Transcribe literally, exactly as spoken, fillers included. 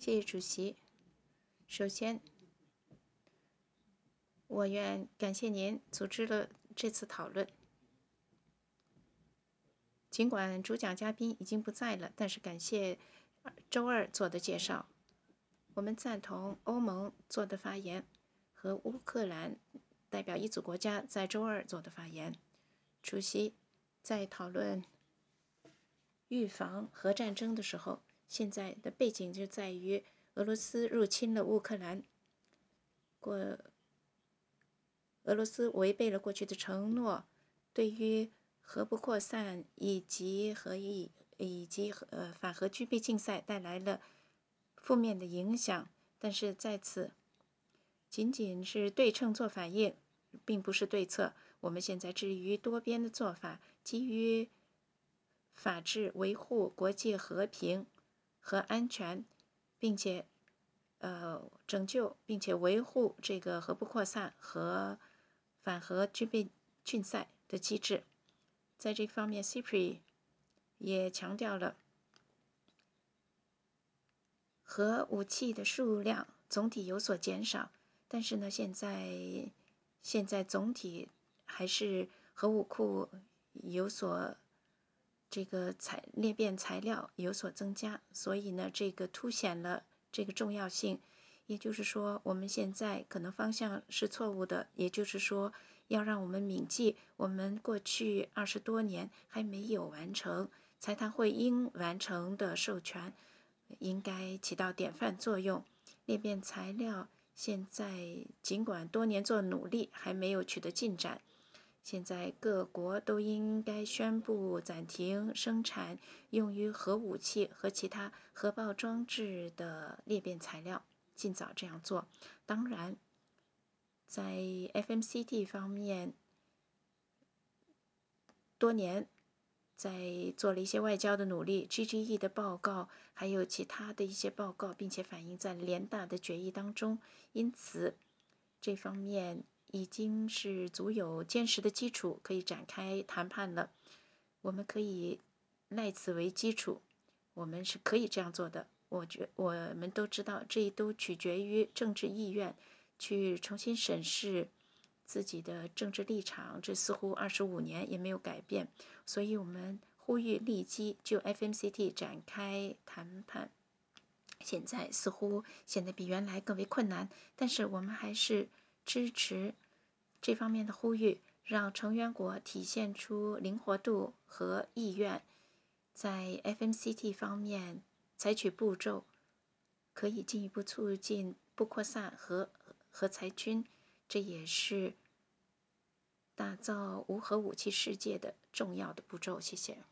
谢谢主席。首先，我愿感谢您组织了这次讨论。尽管主讲嘉宾已经不在了，但是感谢周二做的介绍。我们赞同欧盟做的发言和乌克兰代表一组国家在周二做的发言。主席在讨论预防核战争的时候，现在的背景就在于俄罗斯入侵了乌克兰，过俄罗斯违背了过去的承诺，对于核不扩散以及核以以及呃反核军备竞赛带来了负面的影响。但是在此，仅仅是对称做反应，并不是对策。我们现在至于多边的做法，基于法治维护国际和平和安全，并且呃拯救并且维护这个核不扩散和反核军备竞赛的机制。在这方面 ，C I P R I 也强调了核武器的数量总体有所减少，但是呢，现在现在总体还是核武库有所这个材裂变材料有所增加，所以呢，这个凸显了这个重要性。也就是说，我们现在可能方向是错误的，也就是说，要让我们铭记我们过去二十多年还没有完成财谈会应完成的授权，应该起到典范作用。裂变材料现在尽管多年做努力，还没有取得进展。现在各国都应该宣布暂停生产用于核武器和其他核爆装置的裂变材料，尽早这样做。当然，在 F M C T 方面，多年在做了一些外交的努力 ，G G E 的报告，还有其他的一些报告，并且反映在联大的决议当中。因此，这方面已经是足有坚实的基础，可以展开谈判了。我们可以赖此为基础，我们是可以这样做的。我觉我们都知道，这都取决于政治意愿，去重新审视自己的政治立场。这似乎二十五年也没有改变，所以我们呼吁立即就 F M C T 展开谈判。现在似乎显得比原来更为困难，但是我们还是支持这方面的呼吁，让成员国体现出灵活度和意愿，在 F M C T 方面采取步骤，可以进一步促进不扩散和核裁军，这也是打造无核武器世界的重要的步骤。谢谢。